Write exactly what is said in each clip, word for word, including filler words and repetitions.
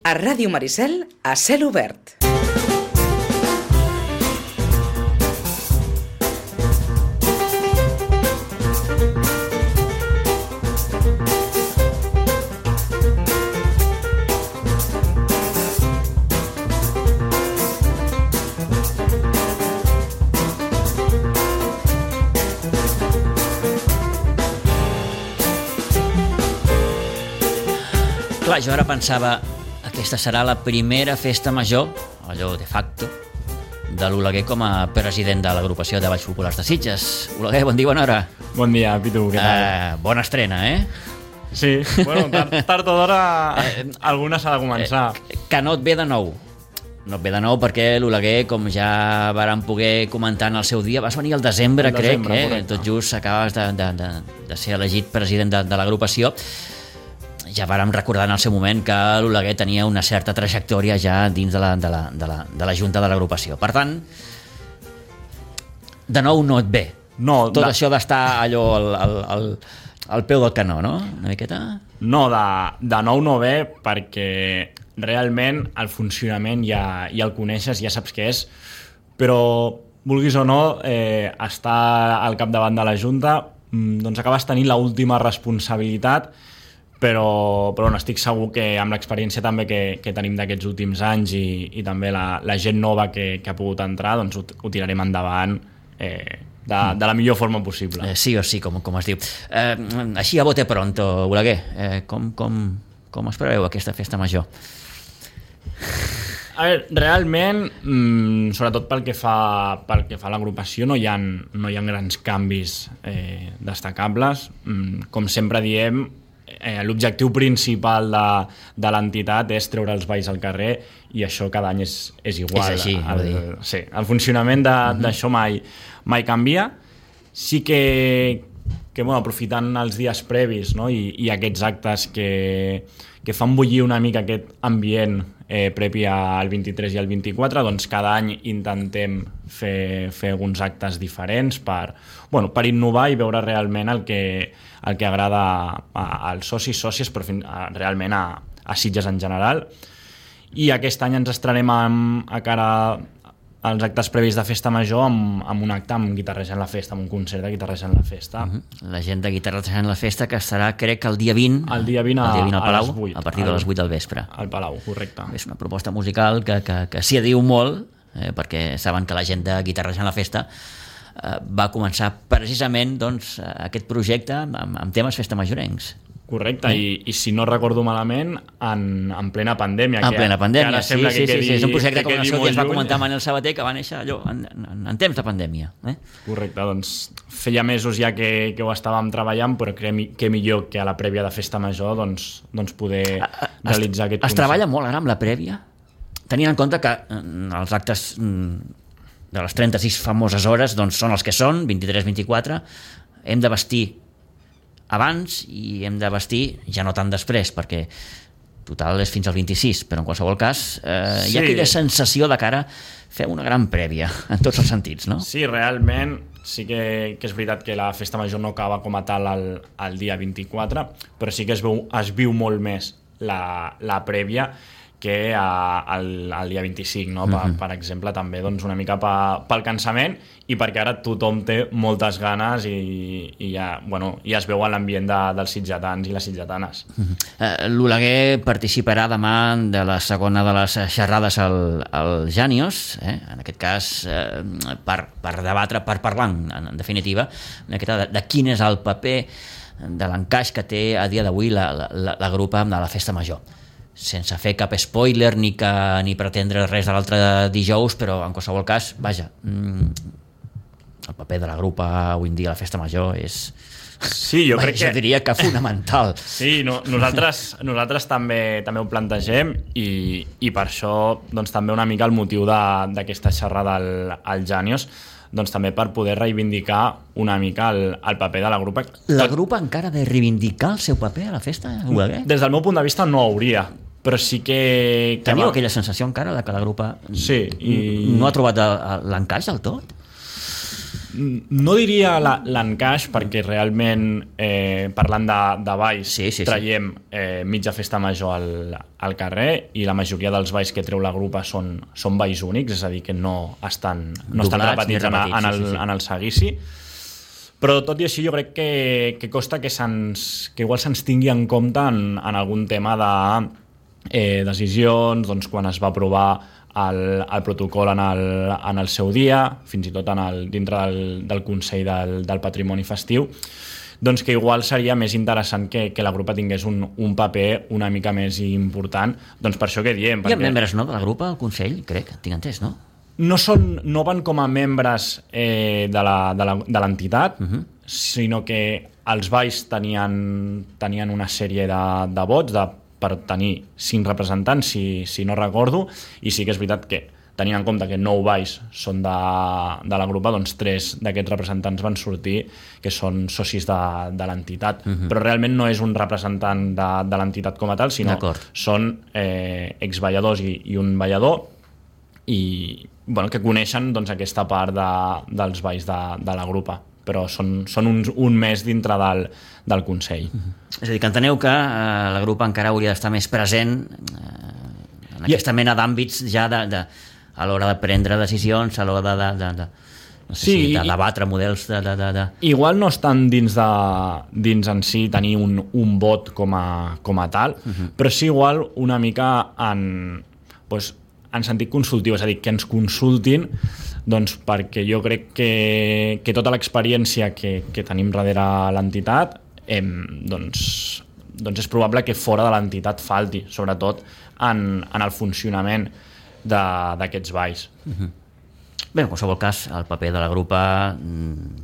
A Ràdio Maricel, a cel obert. Clar, jo ara pensava, aquesta serà la primera festa major, allò de facto, de l'Oleguer com a president de l'agrupació de Balls Populars de Sitges. Oleguer, bon dia, bona hora. Bon dia, Pitu, què tal? Eh, bona estrena, eh? Sí, bueno, tard, tard o d'hora Eh, alguna s'ha de començar. Eh, que no et ve de nou. No et ve de nou perquè l'Oleguer, com ja vàrem poder comentar en el seu dia, vas venir al desembre, El crec, desembre, eh? correcte. Tot just acabes de, de, de, de ser elegit president de, de l'agrupació. Ja vàrem recordar en el seu moment que l'Oleguer tenia una certa trajectòria ja dins de la, de la, de la, de la junta de l'agrupació. Per tant, de nou no et ve. No, Tot de, això d'estar allò al, al, al, al peu del canó, no? Una miqueta? no de, de nou no ve perquè realment el funcionament ja, ja el coneixes, ja saps què és, però vulguis o no, eh, estar al capdavant de la junta, mm, doncs acabes tenint l'última responsabilitat, però, però no, estic segur que amb l'experiència també que, que tenim d'aquests últims anys i, i també la, la gent nova que, que ha pogut entrar, doncs ho, ho tirarem endavant eh, de, de la millor forma possible. Eh, sí o sí, com, com es diu. Eh, així a bote pronto, Oleguer, eh, com, com, com es preveu aquesta festa major? A veure, realment, mmm, sobretot pel que fa, pel que fa a l'agrupació, no, hi ha, no hi ha grans canvis eh, destacables. Mm, com sempre diem, eh, l'objectiu principal de, de l'entitat és treure els balls al carrer i això cada any és, és igual. És així, el, vull dir. sí, el funcionament d'això uh-huh. mai, mai canvia. Sí que, que bueno, aprofitant els dies previs, no? I, i aquests actes que, que fan bullir una mica aquest ambient eh, previ al vint-i-tres i al vint-i-quatre, doncs cada any intentem fer, fer alguns actes diferents per, bueno, per innovar i veure realment el que, el que agrada a, als socis, sòcies, però fin, a, realment a, a Sitges en general. I aquest any ens estrenem amb, a cara als actes previs de Festa Major amb, amb un acte amb Guitarrejant la Festa, amb un concert de Guitarrejant la Festa. Uh -huh. La gent de Guitarrejant la Festa, que estarà, crec, el dia vint, El dia vint, a, el dia vint al a Palau, les vuit, a partir de les vuit del vespre. Al Palau, correcte. És una proposta musical que, que, que s'hi adiu molt, eh, perquè saben que la gent de Guitarrejant la Festa eh, va començar precisament doncs, aquest projecte amb, amb temes festa majorencs. Correcte, mm. I, i si no recordo malament, en, en plena pandèmia. En que, plena pandèmia, que ara sí, sembla sí, que sí, quedi, sí, és un projecte que com el quedi seu que molt es va lluny. comentar Manel Sabater, que va néixer allò en, en, en temps de pandèmia. Eh? Correcte, doncs feia mesos ja que, que ho estàvem treballant, però crec que millor que a la prèvia de Festa Major doncs, doncs poder Es, realitzar aquest es concert. treballa molt ara amb la prèvia, tenint en compte que eh, els actes mm, de les trenta-sis famoses hores doncs, són els que són, vint-i-tres vint-i-quatre, hem de vestir abans i hem de vestir ja no tant després, perquè total és fins al vint-i-sis, però en qualsevol cas eh, Sí. hi ha aquella sensació de cara fer una gran prèvia, en tots els sentits, no? Sí, realment sí que, que és veritat que la Festa Major no acaba com a tal el, el dia vint-i-quatre, però sí que es, veu, es viu molt més la, la prèvia que a, el, el dia vint-i-cinc, no? Per, Mhm. per exemple, també doncs, una mica pa, pel cansament i perquè ara tothom té moltes ganes i, i ja, bueno, ja es veu a l'ambient de, dels sitgetans i les sitgetanes. Eh, L'Oleguer participarà demà de la segona de les xerrades al, al Jànios, eh? En aquest cas eh, per, per debatre, per parlar en, en definitiva una miqueta de, de quin és el paper de l'encaix que té a dia d'avui la, la, la grupa de la Festa Major, sense fer cap spoiler ni, que, ni pretendre res de l'altre dijous, però en qualsevol cas, vaja, mm, el paper de la grupa avui en dia a la Festa Major és, Sí, jo crec vaja, que... diria que fonamental. Sí, no, nosaltres, nosaltres també també ho plantegem i, i per això doncs, també una mica el motiu de- d'aquesta xerrada al, al Jànios, doncs també per poder reivindicar una mica el, el paper de la grupa. La grupa encara ha de reivindicar el seu paper a la festa, Oleguer? Des del meu punt de vista no hauria, però sí que... que Teniu va- aquella sensació encara de que la grupa Sí, i... no ha trobat el- el- l'encaix del tot? no diria la- l'encaix, perquè realment, eh, parlant de, de balls, Sí, sí, sí. traiem eh, mitja festa major al, al carrer i la majoria dels balls que treu la grupa són, són balls únics, és a dir, que no estan, no estan Doblats ni repetits, en, repetits, en, el, sí, sí, sí. en el seguici. Però tot i així jo crec que, que costa que, se'ns, que igual se'ns tingui en compte en, en algun tema de eh, decisions, doncs, quan es va aprovar el, el protocol en el, en el seu dia, fins i tot en el, dintre del, del Consell del, del Patrimoni Festiu, doncs que igual seria més interessant que, que la grupa tingués un, un paper una mica més important, doncs per això que diem. Hi ha membres, no?, de la grupa, al Consell, crec, tinc entès, no? No, són, no van com a membres eh, de la- de la- de l'entitat, uh -huh. sinó que els balls tenien, tenien una sèrie de, de vots de, per tenir cinc representants, si, si no recordo, i sí que és veritat que, tenint en compte que nou balls són de, de la grupa, doncs tres d'aquests representants van sortir que són socis de, de l'entitat. Uh -huh. Però realment no és un representant de, de l'entitat com a tal, sinó són eh, exballadors i, i un ballador, i bueno, que coneixen doncs, aquesta part de, dels balls de, de la grupa, però són, són un, un mes dintre del, del Consell. És a dir, que enteneu que eh, la grupa encara hauria d'estar més present eh, en aquesta mena d'àmbits ja de, de, a l'hora de prendre decisions, a l'hora de, de, de, no sé Sí, si, de i- debatre models de... de, de, de... Igual no estan dins, de, dins en si tenir un, un vot com a, com a tal, uh -huh. però sí igual una mica en, doncs, en sentit consultiu, és a dir, que ens consultin, doncs, perquè jo crec que, que tota l'experiència que, que tenim darrere l'entitat, eh, doncs, doncs és probable que fora de l'entitat falti, sobretot en, en el funcionament de- d'aquests balls. Bé, en qualsevol cas, el paper de la grupa mm,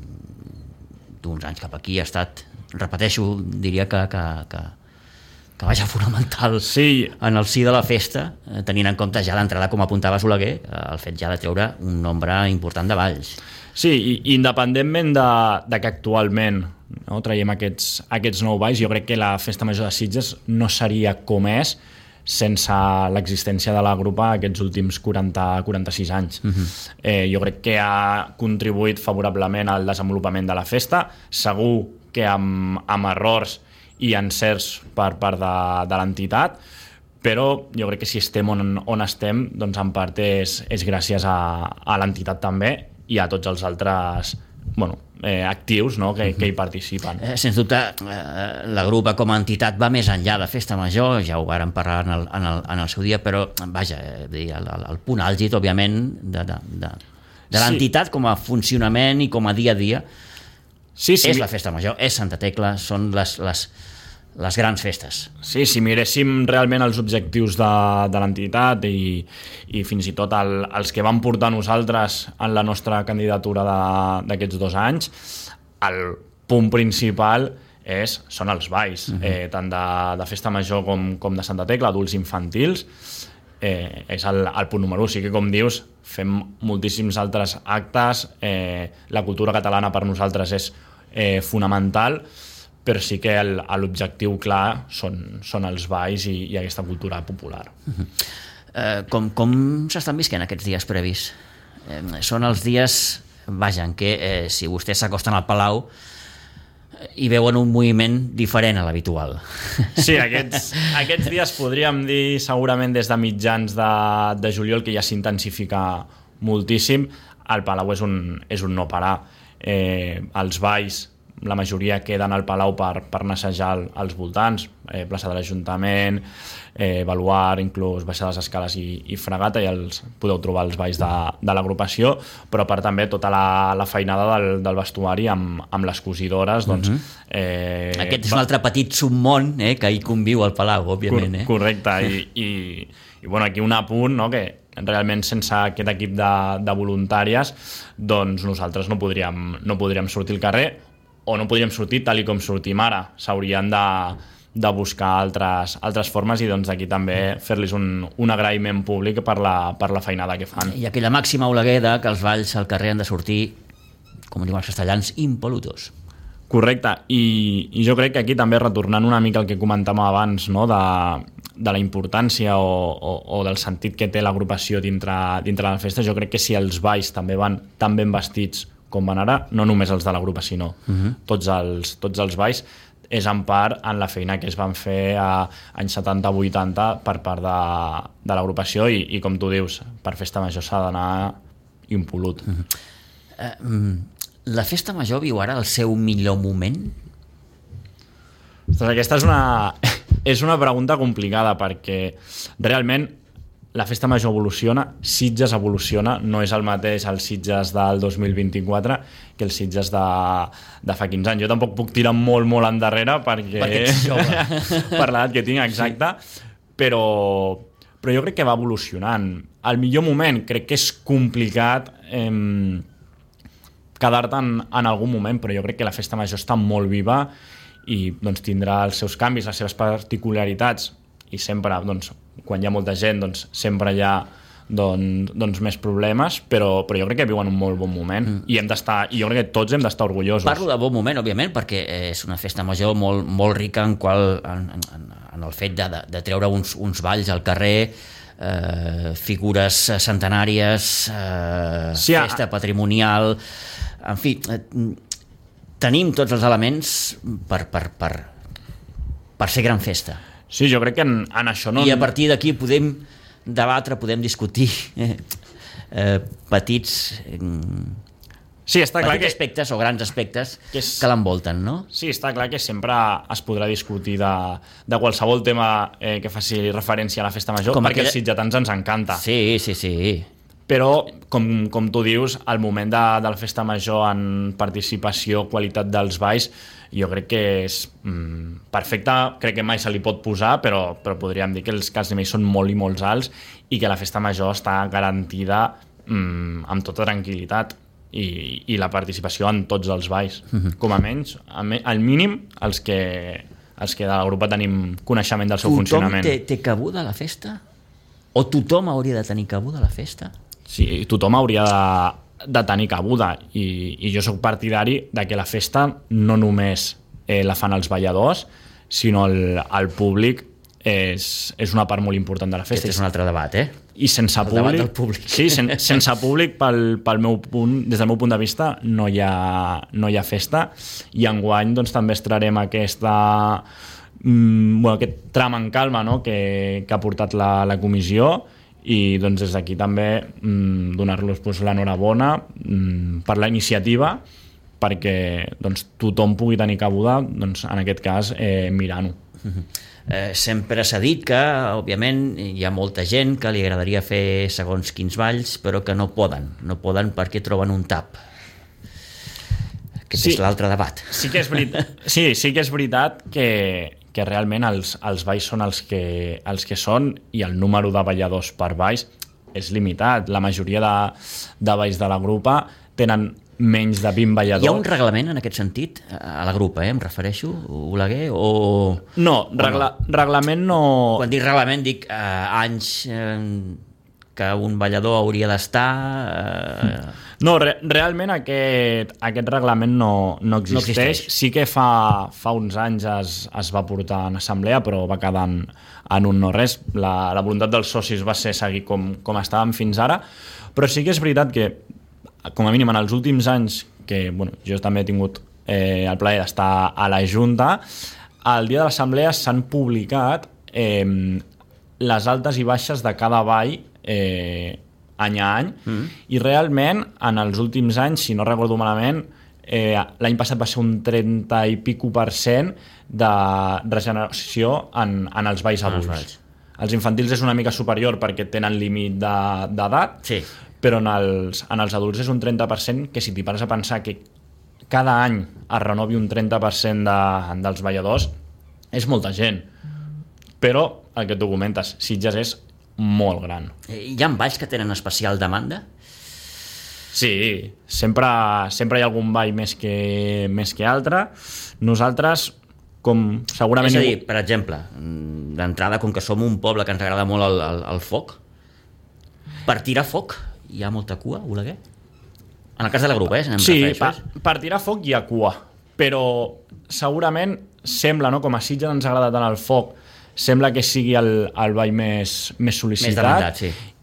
d'uns anys cap aquí ha estat, repeteixo, diria que, que, que, que vaja, fonamental Sí, en el si de la festa, eh, tenint en compte ja d'entrada, com apuntava Soleguer, eh, el fet ja de treure un nombre important de balls. Sí, i independentment de, de que actualment, no, traiem aquests, aquests nou balls, jo crec que la Festa Major de Sitges no seria com és sense l'existència de la grupa aquests últims quaranta a quaranta-sis anys. Uh-huh. eh, jo crec que ha contribuït favorablement al desenvolupament de la festa, segur que amb, amb errors i encerts per part de, de l'entitat, però jo crec que si estem on, on estem, doncs en part és, és gràcies a, a l'entitat també i a tots els altres bueno, eh, actius, no?, que, que hi participen. Eh, sens dubte, eh, la grupa com a entitat va més enllà de Festa Major, ja ho vàrem parlar en el, en el, en el seu dia, però vaja, eh, el, el, el punt àlgid, òbviament, de, de, de, de l'entitat sí. com a funcionament i com a dia a dia, sí, sí, és la Festa Major, és Santa Tecla, són les, les, les grans festes. Sí, si miréssim realment els objectius de, de l'entitat i, i fins i tot el, els que vam portar nosaltres en la nostra candidatura d'aquests dos anys, el punt principal és, són els balls, uh-huh. eh, tant de, de Festa Major com, com de Santa Tecla, adults infantils, eh, és el, el punt número u. Sí que, com dius, fem moltíssims altres actes, eh, la cultura catalana per nosaltres és eh, fonamental, però sí que el- l'objectiu clar són, són els balls i, i aquesta cultura popular. Eh, com com s'estan visquent aquests dies previs? Eh, són els dies, vaja, en què eh, si vostès s'acosten al Palau eh, hi veuen un moviment diferent a l'habitual. Sí, aquests, aquests dies podríem dir segurament des de mitjans de, de juliol que ja s'intensifica moltíssim. El Palau és un, és un no parar. Eh, els balls, la majoria queden al Palau per, per nassejar al- als voltants, eh, plaça de l'Ajuntament, eh, Baluar, inclús baixar les escales i, i Fregata, i els podeu trobar els balls de, de l'agrupació, però per també tota la, la feinada del, del vestuari amb, amb les cosidores, doncs... Mhm. eh, Aquest és un altre petit submón eh, que hi conviu al Palau, òbviament. Eh? Correcte, i, i, i bueno, aquí un apunt, no?, que realment sense aquest equip de, de voluntàries doncs nosaltres no podríem, no podríem sortir al carrer, o no podríem sortir tal i com sortim ara. S'haurien de, de buscar altres, altres formes, i doncs d'aquí també fer-los un, un agraïment públic per la, per la feinada que fan. I aquella màxima Oleguer que els balls al carrer han de sortir, com diuen els castellans, impolutos. Correcte, i, i jo crec que aquí també, retornant una mica al que comentàvem abans, no?, de, de la importància o, o, o del sentit que té l'agrupació dintre, dintre de la festa, jo crec que si els balls també van tan ben vestits com van ara, no només els de la grupa, sinó uh-huh. tots, els, tots els balls, és en part en la feina que es van fer a anys setanta vuitanta per part de, de l'agrupació i, i com tu dius, per festa major s'ha d'anar impolut. Uh-huh. Uh, la festa major viu ara el seu millor moment? Ostres, aquesta és una, és una pregunta complicada perquè realment la festa major evoluciona, Sitges evoluciona, no és el mateix el Sitges del dos mil vint-i-quatre que el Sitges de, de fa quinze anys. Jo tampoc puc tirar molt, molt endarrere perquè, perquè ets jove. per l'edat que tinc, exacte, sí. però, però jo crec que va evolucionant. El millor moment crec que és complicat eh, quedar-te en, en algun moment, però jo crec que la festa major està molt viva i doncs, tindrà els seus canvis, les seves particularitats i sempre, doncs, quan hi ha molta gent, doncs, sempre hi ha doncs, doncs, més problemes, però, però jo crec que viuen un molt bon moment mm. i hem d'estar, i jo crec que tots hem d'estar orgullosos. Parlo de bon moment, òbviament, perquè és una festa major molt, molt rica en, qual, en, en, en el fet de, de, de treure uns, uns balls al carrer, eh, figures centenàries, eh, sí, festa a... patrimonial, en fi, eh, tenim tots els elements per, per, per, per ser gran festa. Sí, jo crec que en, en això no... I a partir d'aquí podem debatre, podem discutir eh, eh, petits, eh, sí, està clar petits que... aspectes o grans aspectes que, és... que l'envolten, no? Sí, està clar que sempre es podrà discutir de, de qualsevol tema eh, que faci referència a la festa major, com perquè aquella... els sitgetans ens encanta. Sí, sí, sí. Però, com, com tu dius, al moment de, de la festa major en participació, qualitat dels balls, jo crec que és mm, perfecte, crec que mai se li pot posar, però, però podríem dir que els, que els nivells són molt i molt alts i que la festa major està garantida mm, amb tota tranquil·litat i, i la participació en tots els balls. Mm-hmm. Com a menys, al mínim, els que, els que de la grupa tenim coneixement del seu tothom funcionament. Tothom té, té cabuda a la festa? O tothom hauria de tenir cabuda a la festa? Sí, tothom hauria de, de tenir cabuda i, i jo sóc partidari de que la festa no només eh, la fan els balladors, sinó el, el públic és, és una part molt important de la festa. Aquest és un altre debat, eh? I sense el públic, debat del públic. Sí, sen, sense públic, pel, pel meu punt, des del meu punt de vista, no hi ha, no hi ha festa i enguany doncs, també estrarem aquesta, mm, bueno, aquest tram en calma, no?, que, que ha portat la, la comissió i doncs des d'aquí també mmm, donar-los doncs, l'enhorabona mmm, per la iniciativa perquè doncs, tothom pugui tenir cabuda, doncs, en aquest cas eh, mirant-ho. Uh-huh. Eh, sempre s'ha dit que, òbviament, hi ha molta gent que li agradaria fer segons quins balls, però que no poden, no poden perquè troben un tap. Aquest sí, és l'altre debat. Sí que és veritat, sí, sí que és veritat que, que realment els, els balls són els que, els que són i el número de balladors per balls és limitat. La majoria de, de balls de la grupa tenen menys de vint balladors. Hi ha un reglament en aquest sentit? A la grupa, eh, em refereixo, Oleguer? O... No, regla, o no? reglament no... Quan dic reglament dic eh, anys eh, que un ballador hauria d'estar... Eh... No, re, realment aquest, aquest reglament no, no, existeix. no existeix. Sí que fa, fa uns anys es, es va portar en assemblea, però va quedar en, en un no res. La, la voluntat dels socis va ser seguir com, com estàvem fins ara, però sí que és veritat que, com a mínim en els últims anys, que bueno, jo també he tingut eh, el plaer d'estar a la Junta, al dia de l'assemblea s'han publicat eh, les altes i baixes de cada ball eh, any a any, mm. i realment en els últims anys, si no recordo malament, eh, l'any passat va ser un trenta i pico per cent de regeneració en, en els balls adults. Els, els infantils és una mica superior perquè tenen límit d'edat, sí. però en els, en els adults és un trenta per cent, que si t'hi pares a pensar que cada any es renovi un trenta per cent de, dels balladors, és molta gent. Però, el que tu comentes, Sitges és molt gran. Hi ha balls que tenen especial demanda? Sí, sempre, sempre hi ha algun ball més que, més que altre. Nosaltres, com segurament... És a dir, per exemple, d'entrada, com que som un poble que ens agrada molt el, el, el foc, per tirar foc hi ha molta cua, Oleguer? En el cas de la grupa, eh? Sí, per, per tirar foc hi ha cua, però segurament sembla, no? Com a Sitges ens agrada tant el foc, sembla que sigui el, el ball més, més sol·licitat, més demandat, sí.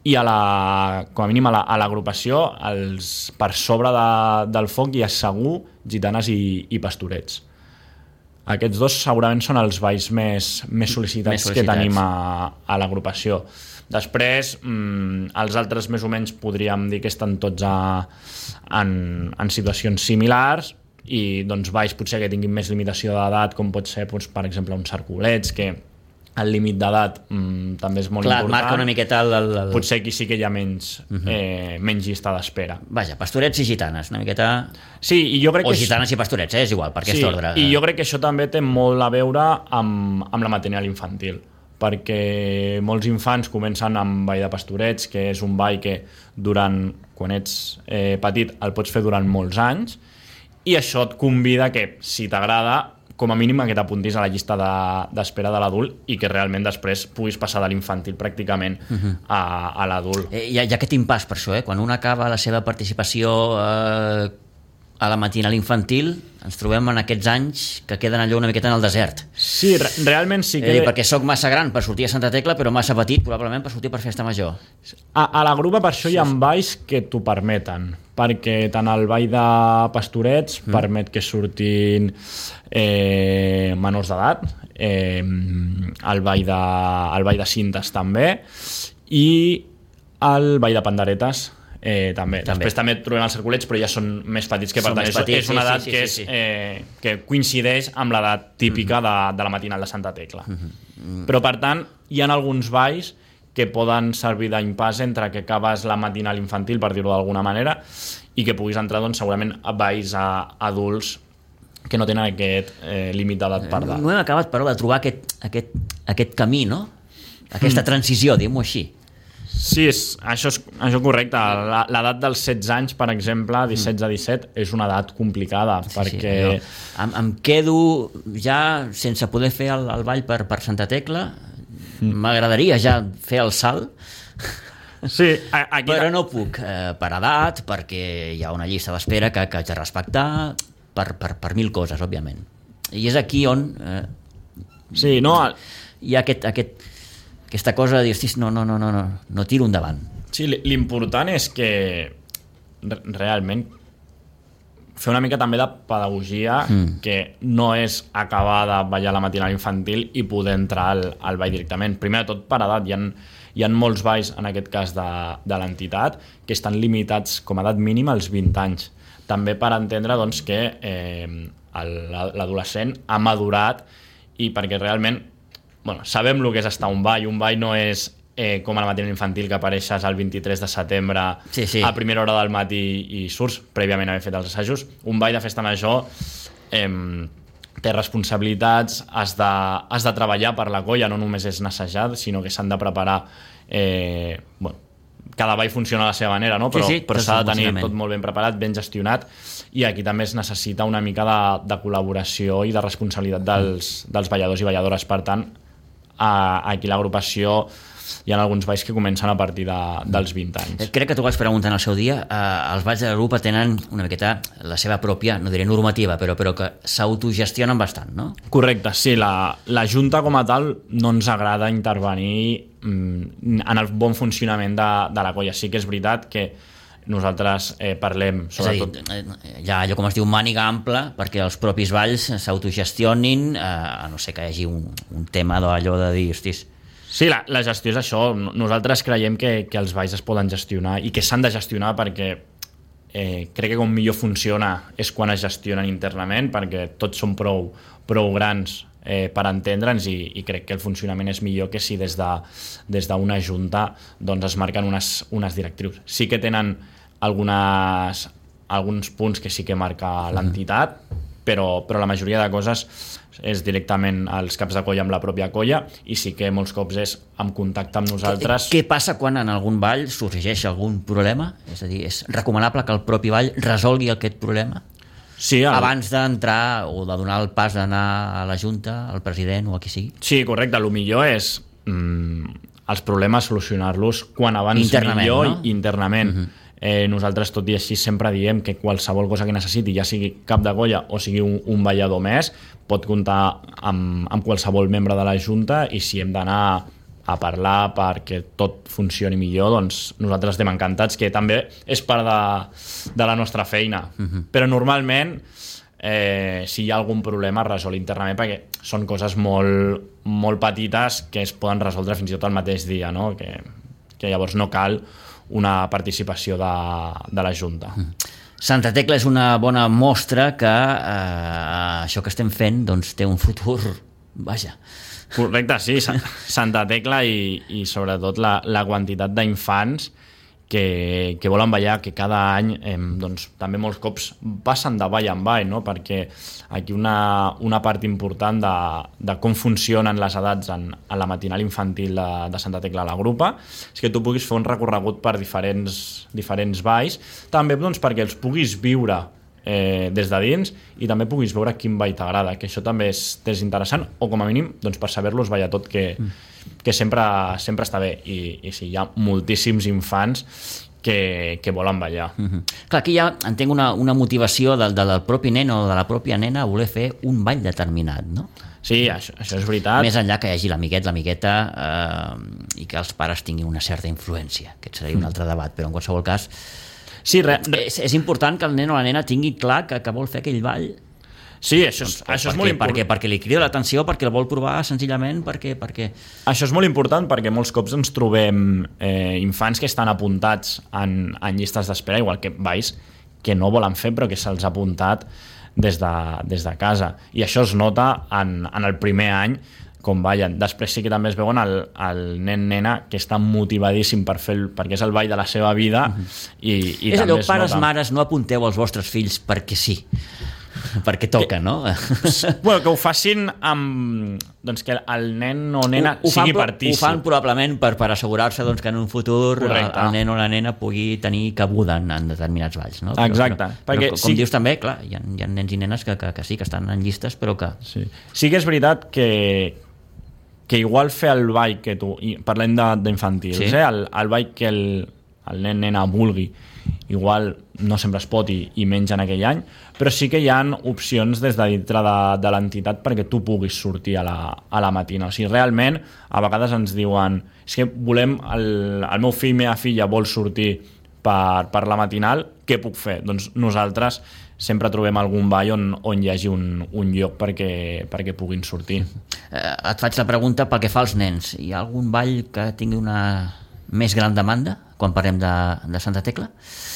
i a la, com a mínim a la, a l'agrupació els, per sobre de, del foc hi ha segur gitanes i, i pastorets. Aquests dos segurament són els balls més, més, sol·licitats, més sol·licitats que tenim a, a l'agrupació. Després, mmm, els altres més o menys podríem dir que estan tots a, en, en situacions similars i doncs balls potser que tinguin més limitació d'edat, com pot ser, doncs, per exemple, uns cerculets, que el límit d'edat mm, també és molt Clar, important. marca una miqueta el, el, el... Potser aquí sí que hi ha menys, uh-huh. eh, menys llista d'espera. Vaja, pastorets i gitanes, una miqueta... Sí, i jo crec o que... gitanes i pastorets, eh? És igual, per aquest sí, ordre. I jo crec que això també té molt a veure amb, amb la matinal infantil, perquè molts infants comencen amb ball de pastorets, que és un ball que durant, quan ets eh, petit el pots fer durant molts anys, i això et convida que, si t'agrada, com a mínim que t'apuntis a la llista d'espera de, de l'adult i que realment després puguis passar de l'infantil pràcticament uh-huh. a, a l'adult. Eh, hi, ha, hi ha aquest impàs per això, eh? Quan un acaba la seva participació eh, a la matinal infantil, ens trobem en aquests anys que queden allò una miqueta en el desert. Sí, re realment sí que... Eh, perquè sóc massa gran per sortir a Santa Tecla, però massa petit probablement per sortir per festa major. A, a la grupa per això sí, hi ha balls que t'ho permeten, perquè tant el ball de pastorets mm. permet que surtin eh, menors d'edat, eh, el, ball de, el ball de cintes també, i el ball de panderetes Eh, també. també. Després també trobem els cerculets, però ja són més petits, que per tant és, petits, és una edat sí, sí, que, és, sí, sí. Eh, que coincideix amb l'edat típica mm -hmm. de, de la matinal de Santa Tecla. Mm -hmm. Però per tant hi ha alguns balls que poden servir d'impàs entre que acabes la matinal infantil, per dir-ho d'alguna manera, i que puguis entrar doncs, segurament a balls a adults que no tenen aquest eh, límit d'edat per dalt. No hem acabat, però, de trobar aquest, aquest, aquest camí, no? Aquesta mm. transició, diguem-ho així. Sí, és, això és això correcte. L'edat dels setze anys, per exemple, disset a disset, és una edat complicada, sí, perquè... Sí, em, em quedo ja sense poder fer el, el ball per, per Santa Tecla. M'agradaria ja fer el salt, sí, aquí però no puc, eh, per edat, perquè hi ha una llista d'espera que, que haig de respectar, per, per, per mil coses, òbviament. I és aquí on eh, sí, no, hi ha aquest... aquest aquesta cosa de dir, hosti, no, no, no, no, no, no tiro endavant. Sí, l'important és que realment fer una mica també de pedagogia, mm. que no és acabar de ballar la matinal infantil i poder entrar al, al ball directament. Primer de tot, per edat, hi ha, hi ha molts balls, en aquest cas de, de l'entitat, que estan limitats com a edat mínima als vint anys. També per entendre doncs, que eh, l'adolescent ha madurat i perquè realment bueno, sabem el que és estar a un ball. Un ball no és eh, com a la matinal infantil, que apareixes el vint-i-tres de setembre sí, sí. a primera hora del matí i surts, prèviament haver fet els assajos. Un ball de festa major eh, té responsabilitats, has de, has de treballar per la colla, no només és assajar, sinó que s'han de preparar... Eh, bueno, cada ball funciona a la seva manera, no? Però, sí, sí, però s'ha de tenir tot molt ben preparat, ben gestionat, i aquí també es necessita una mica de, de col·laboració i de responsabilitat dels, dels balladors i balladores. Per tant, aquí l'agrupació hi ha alguns balls que comencen a partir de, dels vint anys. Crec que tu vas preguntar en el seu dia, eh, els balls de la grupa tenen una miqueta la seva pròpia, no diré normativa, però, però que s'autogestionen bastant, no? Correcte, sí, la, la Junta com a tal no ens agrada intervenir mm, en el bon funcionament de, de la colla. Sí que és veritat que nosaltres eh, parlem sobretot... És a dir, hi ha allò com es diu màniga ampla perquè els propis balls s'autogestionin, eh, a no ser que hi hagi un, un tema d'allò de dir, hostis... Sí, la, la gestió és això. Nosaltres creiem que, que els balls es poden gestionar i que s'han de gestionar perquè eh, crec que com millor funciona és quan es gestionen internament, perquè tots són prou, prou grans eh, per entendre'ns i, i crec que el funcionament és millor que si des de, des d'una junta doncs es marquen unes, unes directrius. Sí que tenen algunes, alguns punts que sí que marca l'entitat, però, però la majoria de coses és directament als caps de colla amb la pròpia colla i sí que molts cops és en contacte amb nosaltres. Què, què passa quan en algun ball sorgeix algun problema? És a dir, és recomanable que el propi ball resolgui aquest problema? Sí, el... abans d'entrar o de donar el pas d'anar a la Junta, al president o a qui sigui? Sí, correcte. El millor és mm, els problemes solucionar-los quan abans millor, no? Internament. Uh-huh. Eh, nosaltres, tot i així, sempre diem que qualsevol cosa que necessiti, ja sigui cap de colla o sigui un, un ballador més, pot comptar amb, amb qualsevol membre de la Junta i si hem d'anar a parlar perquè tot funcioni millor, doncs nosaltres estem encantats, que també és part de, de la nostra feina. Uh-huh. Però normalment, eh, si hi ha algun problema, es resol internament, perquè són coses molt, molt petites que es poden resoldre fins i tot el mateix dia, no? que, que llavors no cal una participació de, de la Junta. Uh-huh. Santa Tecla és una bona mostra que eh, això que estem fent doncs, té un futur, vaja. Correcte, sí, Santa Tecla i, i sobretot la, la quantitat d'infants que, que volen ballar, que cada any eh, doncs, també molts cops passen de ball en ball, no? Perquè aquí una, una part important de, de com funcionen les edats en, en la matinal infantil de, de Santa Tecla a la grupa és que tu puguis fer un recorregut per diferents, diferents balls, també doncs, perquè els puguis viure Eh, des de dins i també puguis veure quin ball t'agrada, que això també és, és interessant, o com a mínim doncs, per saber-los ballar tot, que, que sempre, sempre està bé, i, i sí, hi ha moltíssims infants que, que volen ballar. Mm-hmm. Clar, aquí ja entenc una, una motivació del, del propi nen o de la pròpia nena a voler fer un ball determinat, no? Sí, això, això és veritat. Més enllà que hi hagi l'amiguet, l'amigueta eh, i que els pares tinguin una certa influència. Aquest seria un altre debat, però en qualsevol cas sí, re, re... És, és important que el nen o la nena tingui clar que, que vol fer aquell ball. Sí, això és, doncs, això és perquè, molt important. Perquè, perquè li crida l'atenció, perquè el vol provar senzillament, perquè, perquè... Això és molt important perquè molts cops ens trobem eh, infants que estan apuntats en, en llistes d'espera, igual que balls que no volen fer però que se'ls ha apuntat des de, des de casa. I això es nota en, en el primer any com ballen. Després sí que també es veuen el, el nen-nena que està motivadíssim per fer el, perquè és el ball de la seva vida mm-hmm. i, i és també allò, es pares, nota. mares, no apunteu els vostres fills perquè sí, perquè toca, que, no? Bueno, que ho facin amb... doncs que el nen o nena ho, ho sigui partícip. Ho fan probablement per, per assegurar-se doncs, que en un futur el, el nen o la nena pugui tenir cabuda en, en determinats balls. No? Exacte. Però, però, perquè però, com sí, dius també, clar, hi ha, hi ha nens i nenes que, que, que sí, que estan en llistes, però que... Sí, sí que és veritat que que igual fer el ball que tu... Parlem d'infantils, sí. eh? El, el ball que el, el nen nena vulgui igual no sempre es pot i, i menys en aquell any, però sí que hi ha opcions des de dintre de, de l'entitat perquè tu puguis sortir a la, a la matina. O sigui, realment, a vegades ens diuen és que volem, el, el meu fill, meva filla vol sortir per, per la matinal, què puc fer? Doncs nosaltres sempre trobem algun ball on, on hi hagi un, un lloc perquè, perquè puguin sortir. Eh, et faig la pregunta pel que fa als nens. Hi ha algun ball que tingui una més gran demanda quan parlem de, de Santa Tecla?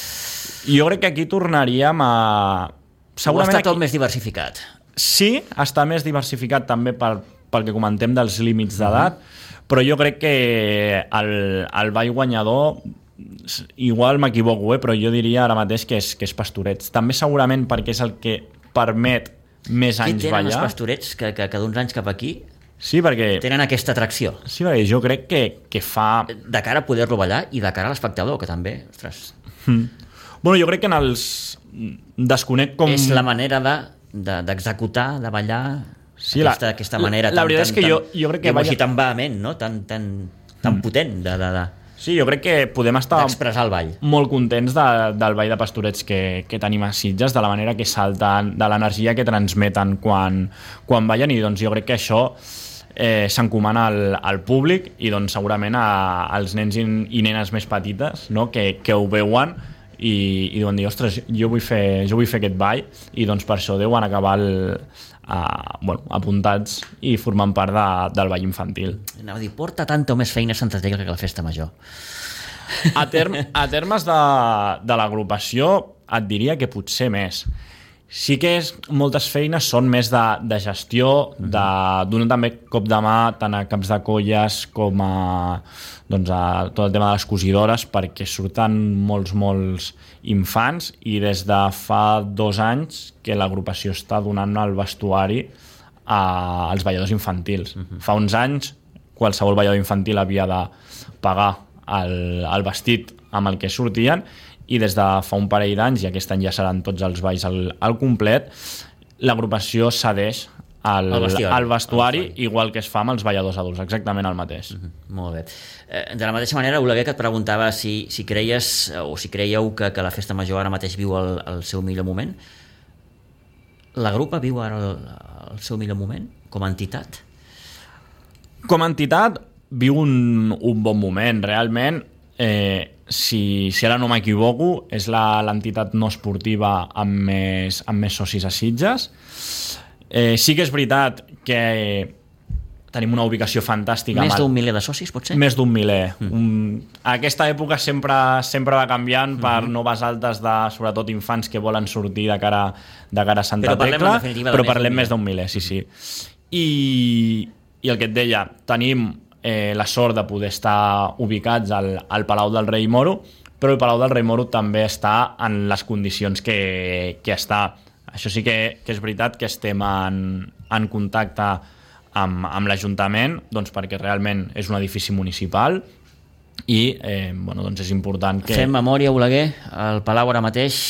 Jo crec que aquí tornaríem a... Segurament o està tot aquí... més diversificat? Sí, està més diversificat també per, pel que comentem dels límits d'edat, mm-hmm. però jo crec que el, el ball guanyador... igual m'equivoco, eh? Però jo diria ara mateix que és, que és Pastorets. També segurament perquè és el que permet més anys ballar. Què tenen els Pastorets que, que, que d'uns anys cap aquí sí, perquè... tenen aquesta atracció? Sí, perquè jo crec que, que fa... De cara a poder-lo ballar i de cara a l'espectador, que també... Ostres. Mm. Bueno, jo crec que en els... Desconec com... És la manera de, de, d'executar, de ballar... Sí, aquesta, la, aquesta manera la, la tan, veritat tan, és que tan, jo, jo crec que balla... balla... tan vehement, no? Tan, tan, tan mm. potent de... de, de... Sí, jo crec que podem estar d'expressar el ball. Molt contents de, del ball de Pastorets que, que tenim a Sitges, de la manera que salten, de l'energia que transmeten quan, quan ballen, i doncs jo crec que això eh, s'encomana al, al públic i doncs segurament a, als nens i, i nenes més petites, no? que, que ho veuen i, i diuen, ostres, jo vull, fer, jo vull fer aquest ball, i doncs per això deuen acabar el, a, bueno, apuntats i formant part de, del ball infantil. Anava a dir, porta tanta o més feina a Santa Tecla que la festa major. A, term, a termes de, de l'agrupació et diria que potser més. Sí que és, moltes feines són més de, de gestió, de donar també cop de mà tant a caps de colles com a, doncs, a tot el tema de les cosidores, perquè surten molts, molts infants, i des de fa dos anys que l'agrupació està donant el vestuari a, als balladors infantils. Uh-huh. Fa uns anys qualsevol ballador infantil havia de pagar el, el vestit amb el que sortien, i des de fa un parell d'anys, i aquest any ja seran tots els balls al, al complet, l'agrupació cedeix al, el vestuari, al vestuari igual que es fa amb els balladors adults, exactament el mateix. Uh-huh. Molt bé. Eh, de la mateixa manera, Oleguer, que et preguntava si, si creies o si creieu que, que la festa major ara mateix viu el, el seu millor moment. La grupa viu ara el, el seu millor moment com a entitat? Com a entitat, viu un, un bon moment. Realment, eh, si, si ara no m'equivoco, és la, l'entitat no esportiva amb més, amb més socis a Sitges. Eh, sí que és veritat que tenim una ubicació fantàstica. Més d'un miler de socis, potser? Més d'un miler. Mm. Um, aquesta època sempre, sempre va canviant per mm-hmm. noves altes de, sobretot, infants que volen sortir de cara, de cara a Santa però Tecla, però més parlem més d'un miler, sí, sí. I, I el que et deia, tenim eh, la sort de poder estar ubicats al, al Palau del Rei Moro, però el Palau del Rei Moro també està en les condicions que, que està. Això sí que, que és veritat que estem en, en contacte amb, amb l'Ajuntament, doncs perquè realment és un edifici municipal i eh, bueno, doncs és important que... Fem memòria, Oleguer, el Palau ara mateix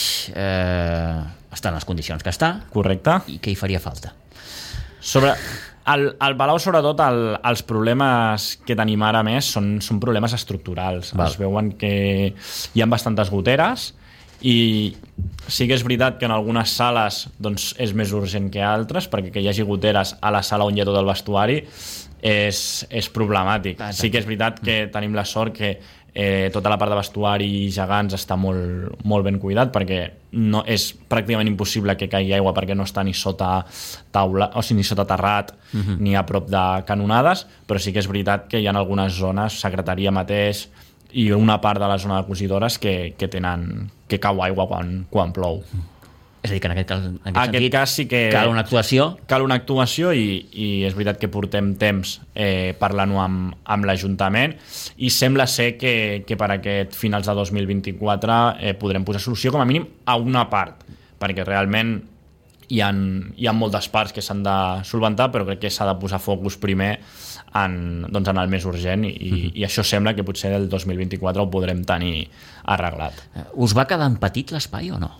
eh, està en les condicions que està. Correcte. I què hi faria falta? Sobre... El, el Palau, sobretot, el, els problemes que tenim ara més són, són problemes estructurals. Val. Es veuen que hi ha bastantes goteres i sí que és veritat que en algunes sales doncs, és més urgent que altres, perquè que hi hagi goteres a la sala on hi ha tot el vestuari és, és problemàtic. Exacte. Sí que és veritat que tenim la sort que eh, tota la part de vestuari i gegants està molt, molt ben cuidat, perquè no, és pràcticament impossible que caigui aigua perquè no està ni sota taula, o sigui, ni sota terrat uh-huh. ni a prop de canonades, però sí que és veritat que hi ha algunes zones, secretaria mateix i una part de la zona de cosidores que, que tenen que cau aigua quan, quan plou. És a dir, que en aquest, en aquest, aquest sentit cas sí que cal una actuació. Cal una actuació i, i és veritat que portem temps eh, parlant-ho amb, amb l'Ajuntament i sembla ser que, que per aquest finals de dos mil vint-i-quatre eh, podrem posar solució com a mínim a una part, perquè realment hi ha, hi ha moltes parts que s'han de solventar, però crec que s'ha de posar focus primer en, doncs en el més urgent i, mm-hmm. i això sembla que potser el dos mil vint-i-quatre ho podrem tenir arreglat. Us va quedar en petit l'espai o no?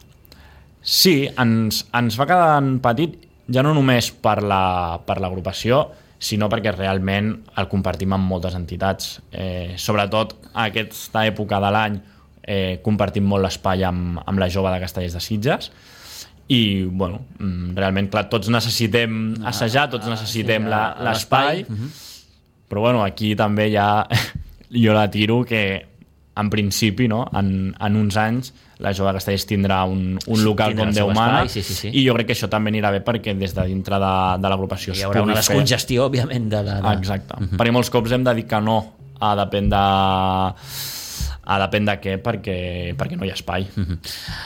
Sí, ens, ens va quedar en petit ja no només per la, per l'agrupació, sinó perquè realment el compartim amb moltes entitats. Eh, sobretot a aquesta època de l'any eh, compartim molt l'espai amb, amb la Jove de Castellers de Sitges i, bueno, realment, clar, tots necessitem assajar, tots necessitem la, l'espai, però, bueno, aquí també ja jo la tiro que, en principi, no, en, en uns anys, la Jove de Castellers tindrà un, un local com Déu mana, sí, sí, sí. i jo crec que això també anirà bé perquè des de dintre de, de l'agrupació hi haurà una descongestió, fer... òbviament, de la... De... Exacte, uh-huh. perquè molts cops hem de dir que no a depèn de... a depèn de què, perquè, perquè no hi ha espai. Uh-huh.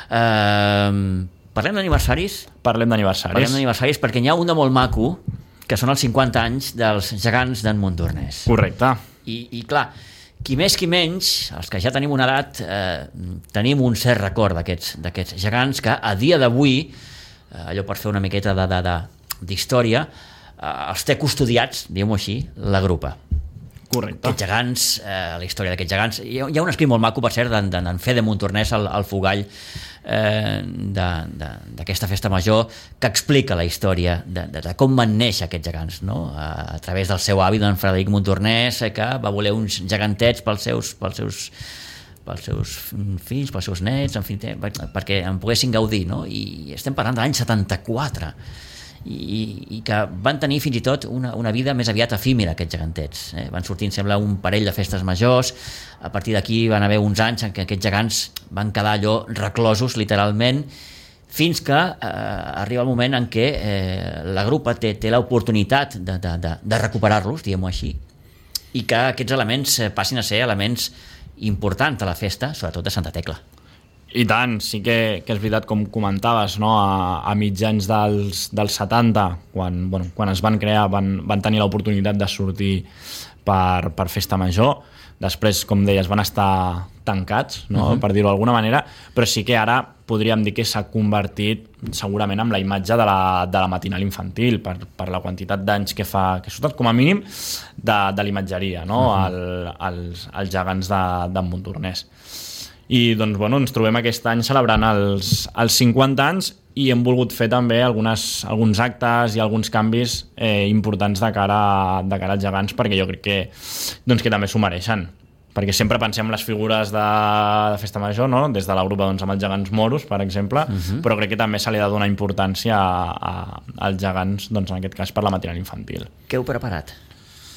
Uh, parlem d'aniversaris? Parlem d'aniversaris. Parlem d'aniversaris perquè n'hi ha un de molt maco, que són els cinquanta anys dels gegants d'en Montornès. Correcte. I, i clar, qui més qui menys, els que ja tenim una edat, eh, tenim un cert record d'aquests, d'aquests gegants que a dia d'avui, eh, allò per fer una miqueta de, de, de, d'història, eh, els té custodiats, diguem-ho així, la grupa. Correcte. Aquests gegants, eh, la història d'aquests gegants, hi ha, hi ha un escrit molt maco, per cert, d'en, d'en Fede Montornès, el, el fogall eh, de, de, d'aquesta festa major, que explica la història de, de, de com van néixer aquests gegants, no? a, a través del seu avi, d'en Frederic Montornès, que va voler uns gegantets pels seus, pels seus, pels seus fills, pels seus nets, en fi, perquè en poguessin gaudir, no? I estem parlant de l'any setanta-quatre, I, i que van tenir fins i tot una, una vida més aviat efímera, aquests gegantets. Eh? Van sortir, em sembla, un parell de festes majors, a partir d'aquí van haver uns anys en què aquests gegants van quedar allò reclosos, literalment, fins que eh, arriba el moment en què eh, la grupa té, té l'oportunitat de, de, de, de recuperar-los, diguem-ho així, i que aquests elements passin a ser elements importants a la festa, sobretot de Santa Tecla. I tant, sí que, que és veritat, com comentaves, no? a, a mitjans dels, dels setanta, quan, bueno, quan es van crear, van, van tenir l'oportunitat de sortir per, per festa major. Després, com deies, van estar tancats, no? uh-huh. per dir-ho d'alguna manera, però sí que ara podríem dir que s'ha convertit segurament en la imatge de la, de la matinal infantil, per, per la quantitat d'anys que fa, que ha com a mínim, de, de l'imatgeria, no? uh-huh. El, els, els gegants de, de Montornès. I doncs, bueno, ens trobem aquest any celebrant els, els cinquanta anys i hem volgut fer també algunes, alguns actes i alguns canvis eh, importants de cara, de cara als gegants, perquè jo crec que, doncs, que també s'ho mereixen. Perquè sempre pensem en les figures de, de festa major, no? Des de la grupa, doncs, amb els gegants moros, per exemple, uh-huh. però crec que també se li ha de donar importància a, a, als gegants, doncs, en aquest cas per la matinal infantil. Què heu preparat?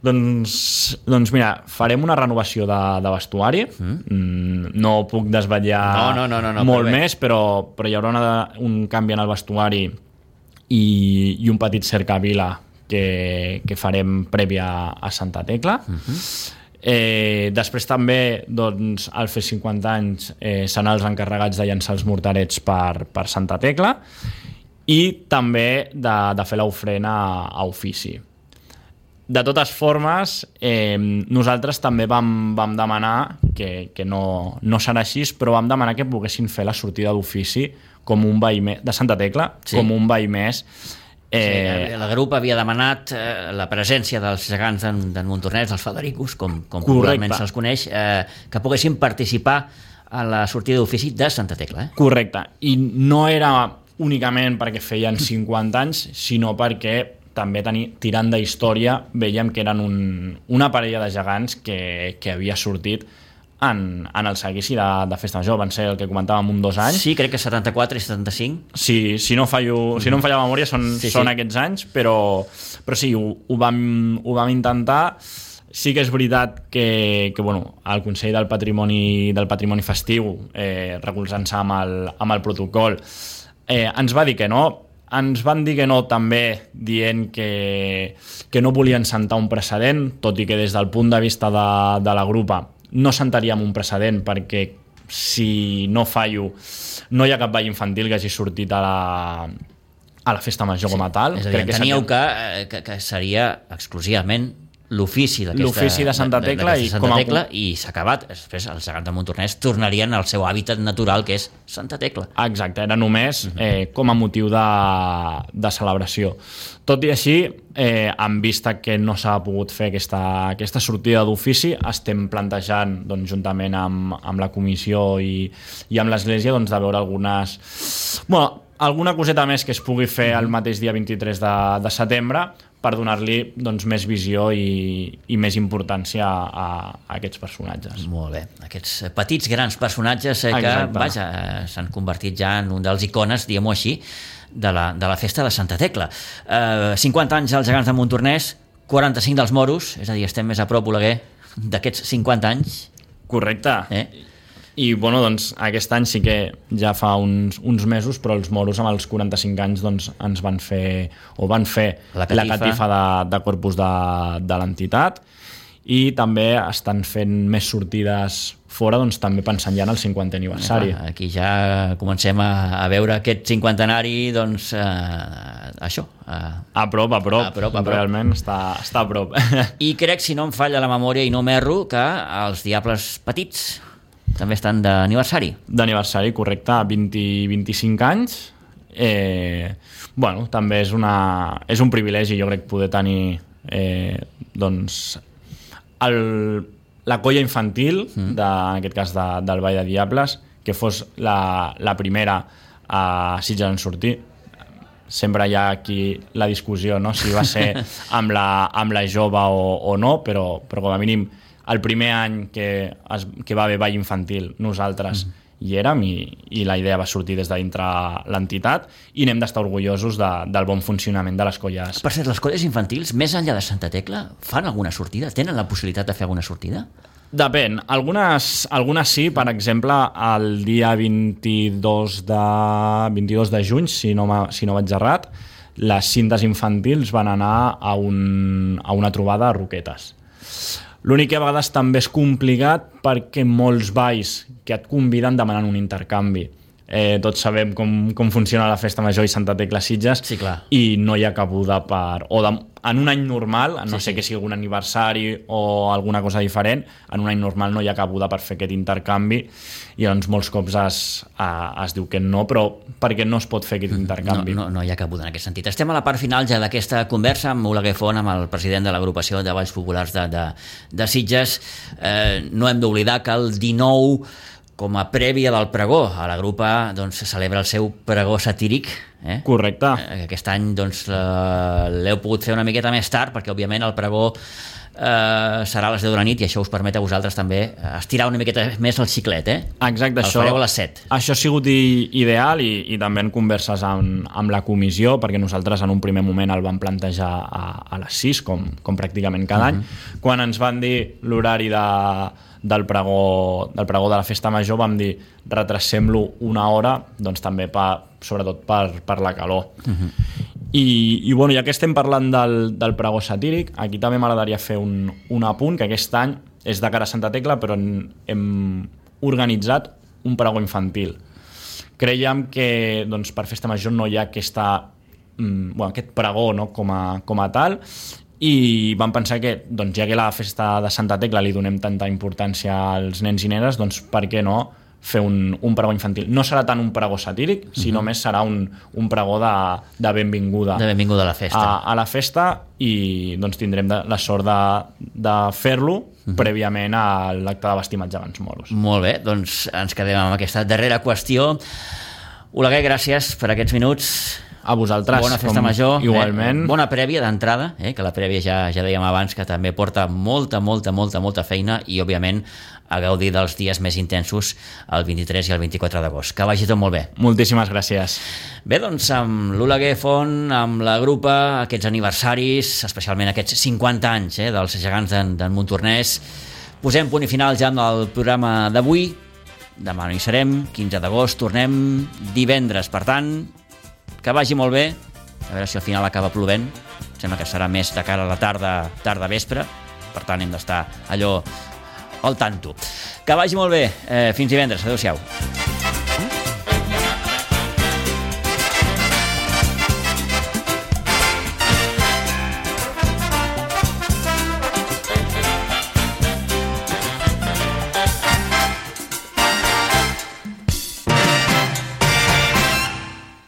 Doncs, doncs mira, farem una renovació de, de vestuari. Mm. No puc desvetllar no, no, no, no, no, molt però més, però, però hi haurà una, un canvi en el vestuari i, i un petit cercavila que, que farem prèvia a Santa Tecla. Uh-huh. Eh, després també doncs, al fer cinquanta anys eh, seran els encarregats de llançar els morterets per, per Santa Tecla i també de, de fer l'ofrena a, a ofici. De totes formes, eh, nosaltres també vam, vam demanar, que, que no, no serà així, però vam demanar que poguessin fer la sortida d'ofici com un veí més, de Santa Tecla, sí. com un veí més. Eh... Sí, el grup havia demanat eh, la presència dels gegants d'en, d'en Montornès, dels Federicos, com, com popularment se'ls coneix, eh, que poguessin participar a la sortida d'ofici de Santa Tecla. Eh? Correcte, i no era únicament perquè feien cinquanta anys, sinó perquè també teni, tirant de història veiem que eren un, una parella de gegants que, que havia sortit en, en el seguici de, de Festa Major. Van ser el que comentàvem un dos anys. Sí, crec que setanta-quatre i setanta-cinc. Sí, si no, fallo, mm. si no em falla la memòria són, sí, són sí. aquests anys, però, però sí, ho, ho, vam, ho vam intentar. Sí que és veritat que, que bueno, el Consell del Patrimoni, del Patrimoni Festiu, eh, recolzant-se amb el, amb el protocol, eh, ens va dir que no. Ens van dir que no també dient que, que no volien sentar un precedent, tot i que des del punt de vista de, de la grupa no sentaríem un precedent perquè si no fallo no hi ha cap ball infantil que hagi sortit a la, a la Festa Major sí, com a tal. És a dir, Crec enteníeu que, seria... que, que seria exclusivament l'ofici d'aquesta l'ofici de Santa Tecla, i, Santa com a... Tecla i s'ha acabat. Després els gegants de Montornès tornarien al seu hàbitat natural, que és Santa Tecla. Exacte, era només eh, com a motiu de, de celebració. Tot i així, eh, en vista que no s'ha pogut fer aquesta, aquesta sortida d'ofici, estem plantejant, doncs, juntament amb, amb la comissió i, i amb l'Església, doncs, de veure algunes... Bueno, alguna coseta més que es pugui fer el mateix dia vint-i-tres de, de setembre, per donar-li doncs, més visió i, i més importància a, a aquests personatges. Molt bé. Aquests petits, grans personatges eh, que Exacte. vaja, s'han convertit ja en un dels icones, diguem-ho així, de la, de la festa de Santa Tecla. Eh, cinquanta anys als gegants de Montornès, quaranta-cinc dels moros, és a dir, estem més a prop, Oleguer, d'aquests cinquanta anys. Correcte. Eh? I bueno, doncs, aquest any sí que ja fa uns, uns mesos, però els moros amb els quaranta-cinc anys doncs, ens van fer o van fer la catifa, la catifa de, de corpus de, de l'entitat, i també estan fent més sortides fora, doncs, també pensant ja en el cinquantè aniversari. Ja, aquí ja comencem a, a veure aquest cinquantenari, doncs, eh, això. Eh, a prop, a prop, a prop, a prop. Realment està, està a prop. I crec, si no em falla la memòria i no m'erro, que els Diables Petits també estan d'aniversari. D'aniversari, correcte, vint, vint-i-cinc anys. Eh, bueno, també és, una, és un privilegi, jo crec, poder tenir eh, doncs, el, la colla infantil, mm. de, en aquest cas de, del Ball de Diables, que fos la, la primera a Sitges en sortir. Sempre hi ha aquí la discussió, no? Si va ser amb la, amb la jove o, o no, però, però com a mínim el primer any que, es, que va haver ball infantil nosaltres mm. hi érem, i, i la idea va sortir des de dintre l'entitat, i n'hem d'estar orgullosos de, del bon funcionament de les colles. Per cert, les colles infantils, més enllà de Santa Tecla, fan alguna sortida? Tenen la possibilitat de fer alguna sortida? Depèn. Algunes, algunes sí, per exemple, el dia vint-i-dos de, vint-i-dos de juny, si no, si no vaig errat, les cintes infantils van anar a, un, a una trobada a Roquetes. L'únic que a vegades també és complicat perquè molts balls que et conviden demanen un intercanvi. Eh, tots sabem com, com funciona la Festa Major i Santa Tecla Sitges, sí, clar. I no hi ha cabuda per... O de, en un any normal, no sí, sé sí. que sigui algun aniversari o alguna cosa diferent, en un any normal no hi ha cabuda per fer aquest intercanvi, i doncs molts cops es, es diu que no, però perquè no es pot fer aquest intercanvi. No, no, no hi ha cabuda en aquest sentit. Estem a la part final ja d'aquesta conversa amb Oleguer Font, amb el president de l'agrupació de Balls Populars de, de, de Sitges. Eh, no hem d'oblidar que el dinou, com a prèvia del pregó, a la grupa doncs, celebra el seu pregó satíric. Eh? Correcte. Aquest any doncs, l'heu pogut fer una miqueta més tard, perquè òbviament el pregó eh, serà a les deu de la nit i això us permet a vosaltres també estirar una miqueta més el xiclet, eh? Exacte, el això, fareu a les set. Això ha sigut i, ideal i, i també en converses amb, amb la comissió, perquè nosaltres en un primer moment el vam plantejar a, a les sis, com, com pràcticament cada uh -huh. any. Quan ens van dir l'horari de, del, pregó, del pregó de la festa major, vam dir retrasem-lo una hora, doncs també per, sobretot per, per la calor. Uh -huh. I, i bueno, ja que estem parlant del, del pregó satíric, aquí també m'agradaria fer un, un apunt, que aquest any és de cara a Santa Tecla, però en, hem organitzat un pregó infantil. Creiem que doncs, per festa major no hi ha aquesta, mm, bueno, aquest pregó, no, com, a, com a tal, i vam pensar que doncs, ja que la festa de Santa Tecla li donem tanta importància als nens i nenes, doncs per què no fer un, un pregó infantil. No serà tant un pregó satíric, sinó uh-huh. més serà un, un pregó de, de benvinguda. De benvinguda a la festa. A, a la festa, i doncs tindrem de, la sort de, de fer-lo uh-huh. prèviament a l'acte de vestimatge abans moros. Molt bé, doncs ens quedem amb aquesta darrera qüestió. Oleguer, gràcies per aquests minuts. A vosaltres. Bona festa major. Igualment. Eh, bona prèvia d'entrada, eh, que la prèvia ja, ja dèiem abans que també porta molta, molta, molta, molta feina i, òbviament, a gaudir dels dies més intensos el vint-i-tres i el vint-i-quatre d'agost. Que vagi tot molt bé. Moltíssimes gràcies. Bé, doncs, amb l'Oleguer Font, amb la grupa, aquests aniversaris, especialment aquests cinquanta anys eh, dels gegants d'en, d'en Montornès, posem punt i final ja amb el programa d'avui. Demà no hi serem, quinze d'agost, tornem divendres. Per tant, que vagi molt bé. A veure si al final acaba plovent. Sembla que serà més de cara a la tarda, tarda-vespre. Per tant, hem d'estar allò al tanto. Que vagi molt bé. Eh, fins divendres. Adéu-siau.